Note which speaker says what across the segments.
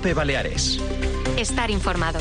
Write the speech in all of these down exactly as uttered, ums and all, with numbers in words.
Speaker 1: COPE Baleares.
Speaker 2: Estar informado.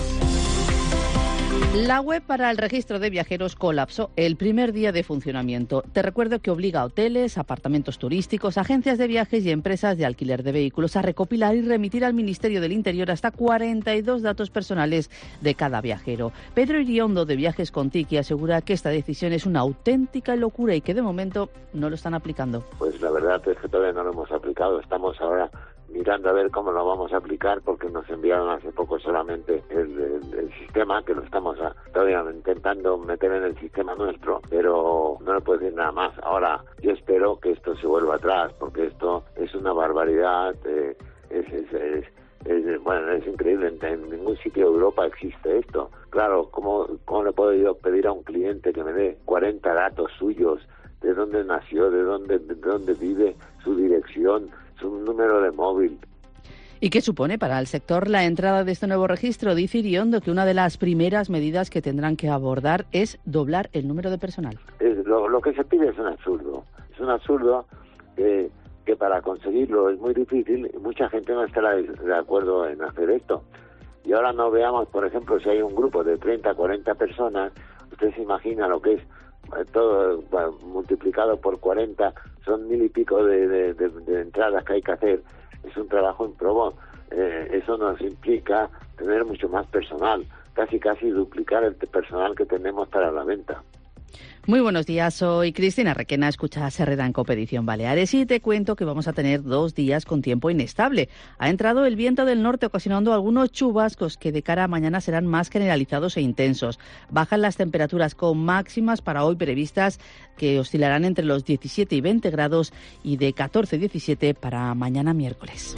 Speaker 3: La web para el registro de viajeros colapsó el primer día de funcionamiento. Te recuerdo que obliga a hoteles, apartamentos turísticos, agencias de viajes y empresas de alquiler de vehículos a recopilar y remitir al Ministerio del Interior hasta cuarenta y dos datos personales de cada viajero. Pedro Iriondo, de Viajes Contiki, asegura que esta decisión es una auténtica locura y que de momento no lo están aplicando.
Speaker 4: Pues la verdad es que todavía no lo hemos aplicado. Estamos ahora mirando a ver cómo lo vamos a aplicar, porque nos enviaron hace poco solamente el, el, el sistema, que lo estamos a, todavía intentando meter en el sistema nuestro, pero no le puedo decir nada más. Ahora, yo espero que esto se vuelva atrás, porque esto es una barbaridad, eh, es, es, es, es, bueno, es increíble, en, en ningún sitio de Europa existe esto. Claro, ¿cómo, cómo le puedo yo pedir a un cliente que me dé cuarenta datos suyos, de dónde nació, de dónde, de dónde vive, su dirección, un número de móvil?
Speaker 3: ¿Y qué supone para el sector la entrada de este nuevo registro? Dice Iriondo que una de las primeras medidas que tendrán que abordar es doblar el número de personal.
Speaker 4: Es, lo, lo que se pide es un absurdo. Es un absurdo que, que para conseguirlo es muy difícil y mucha gente no estará de acuerdo en hacer esto. Y ahora no veamos, por ejemplo, si hay un grupo de treinta, cuarenta personas, usted se imagina lo que es todo bueno, multiplicado por cuarenta, son mil y pico de, de, de, de entradas que hay que hacer. Es un trabajo improbo. Eh, eso nos implica tener mucho más personal, casi casi duplicar el personal que tenemos para la venta.
Speaker 3: Muy buenos días, soy Cristina Requena, escuchas Herrera en COPE Edición Baleares y te cuento que vamos a tener dos días con tiempo inestable. Ha entrado el viento del norte ocasionando algunos chubascos que de cara a mañana serán más generalizados e intensos. Bajan las temperaturas con máximas para hoy previstas que oscilarán entre los diecisiete y veinte grados y de catorce a diecisiete para mañana miércoles.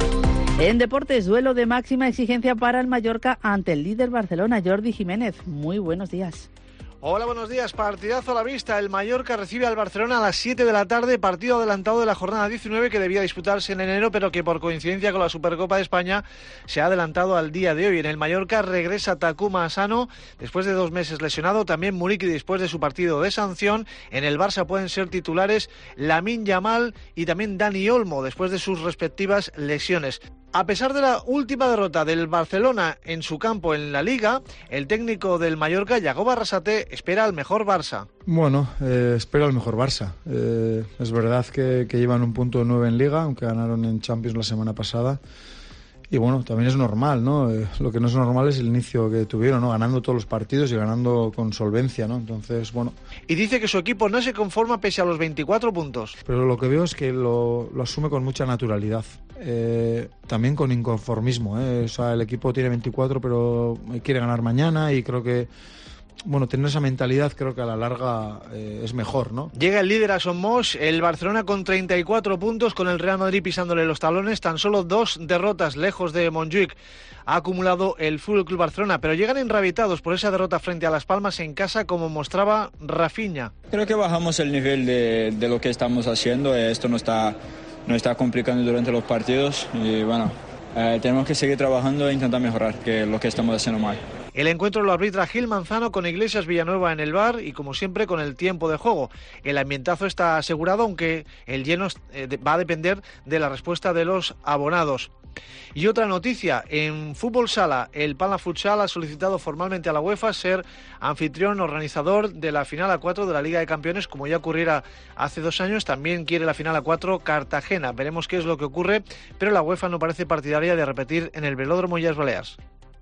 Speaker 3: En deportes, duelo de máxima exigencia para el Mallorca ante el líder Barcelona, Jordi Jiménez. Muy buenos días.
Speaker 5: Hola, buenos días. Partidazo a la vista. El Mallorca recibe al Barcelona a las siete de la tarde, partido adelantado de la jornada diecinueve que debía disputarse en enero, pero que por coincidencia con la Supercopa de España se ha adelantado al día de hoy. En el Mallorca regresa Takuma Asano después de dos meses lesionado, también Muriqui después de su partido de sanción. En el Barça pueden ser titulares Lamine Yamal y también Dani Olmo después de sus respectivas lesiones. A pesar de la última derrota del Barcelona en su campo en la Liga, el técnico del Mallorca, Yagoba Arrasate, espera al mejor Barça.
Speaker 6: Bueno, eh, espero al mejor Barça. Eh, es verdad que, que llevan un punto nueve en Liga, aunque ganaron en Champions la semana pasada. Y bueno, también es normal, ¿no? Eh, lo que no es normal es el inicio que tuvieron, ¿no? Ganando todos los partidos y ganando con solvencia, ¿no? Entonces, bueno.
Speaker 5: Y dice que su equipo no se conforma pese a los veinticuatro puntos.
Speaker 6: Pero lo que veo es que lo, lo asume con mucha naturalidad. Eh, también con inconformismo, ¿eh? O sea, el equipo tiene veinticuatro, pero quiere ganar mañana y creo que... Bueno, tener esa mentalidad creo que a la larga eh, es mejor, ¿no?
Speaker 5: Llega el líder a Somos, el Barcelona con treinta y cuatro puntos, con el Real Madrid pisándole los talones, tan solo dos derrotas lejos de Montjuic ha acumulado el F C Barcelona, pero llegan enrabietados por esa derrota frente a Las Palmas en casa, como mostraba Rafinha.
Speaker 7: Creo que bajamos el nivel de, de lo que estamos haciendo, esto nos está, nos está complicando durante los partidos y bueno, eh, tenemos que seguir trabajando e intentar mejorar que lo que estamos haciendo mal.
Speaker 5: El encuentro lo arbitra Gil Manzano con Iglesias Villanueva en el V A R y como siempre con el tiempo de juego. El ambientazo está asegurado, aunque el lleno va a depender de la respuesta de los abonados. Y otra noticia, en fútbol sala, el Palma Futsal ha solicitado formalmente a la UEFA ser anfitrión organizador de la final a cuatro de la Liga de Campeones, como ya ocurriera hace dos años. También quiere la final a cuatro Cartagena. Veremos qué es lo que ocurre, pero la UEFA no parece partidaria de repetir en el Velódromo Illes Balears.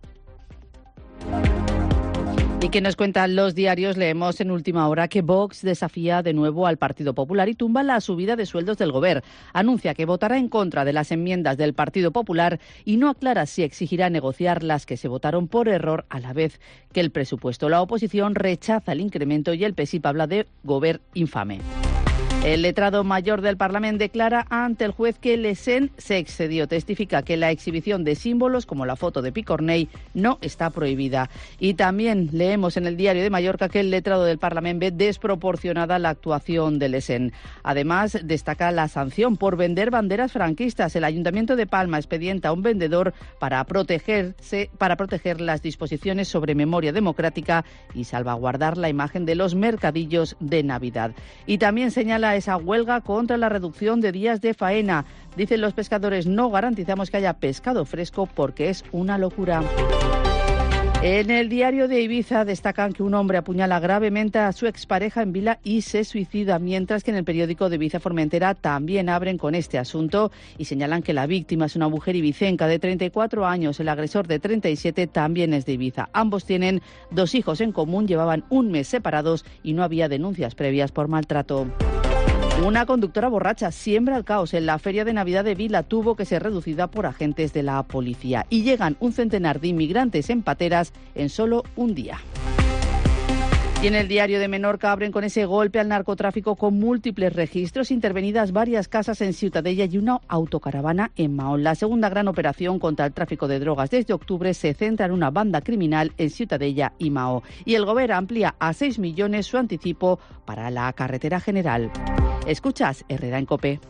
Speaker 3: ¿Y qué nos cuentan los diarios? Leemos en Última Hora que Vox desafía de nuevo al Partido Popular y tumba la subida de sueldos del Gobierno. Anuncia que votará en contra de las enmiendas del Partido Popular y no aclara si exigirá negociar las que se votaron por error a la vez que el presupuesto. La oposición rechaza el incremento y el P S I P habla de Gobierno infame. El letrado mayor del Parlamento declara ante el juez que Lesen se excedió. Testifica que la exhibición de símbolos como la foto de Picornell no está prohibida. Y también leemos en el Diario de Mallorca que el letrado del Parlamento ve desproporcionada la actuación de Lesen. Además, destaca la sanción por vender banderas franquistas. El Ayuntamiento de Palma expedienta a un vendedor para protegerse, para proteger las disposiciones sobre memoria democrática y salvaguardar la imagen de los mercadillos de Navidad. Y también señala esa huelga contra la reducción de días de faena. Dicen los pescadores, no garantizamos que haya pescado fresco porque es una locura. En el diario de Ibiza destacan que un hombre apuñala gravemente a su expareja en Vila y se suicida, mientras que en el periódico de Ibiza Formentera también abren con este asunto y señalan que la víctima es una mujer ibicenca de treinta y cuatro años, el agresor de treinta y siete también es de Ibiza. Ambos tienen dos hijos en común, llevaban un mes separados y no había denuncias previas por maltrato. Una conductora borracha siembra el caos en la feria de Navidad de Vila, tuvo que ser reducida por agentes de la policía. Y llegan un centenar de inmigrantes en pateras en solo un día. Y en el diario de Menorca abren con ese golpe al narcotráfico con múltiples registros, intervenidas varias casas en Ciutadella y una autocaravana en Mahón. La segunda gran operación contra el tráfico de drogas desde octubre se centra en una banda criminal en Ciutadella y Mahón. Y el Gobierno amplía a seis millones su anticipo para la carretera general. Escuchas Herrera en COPE.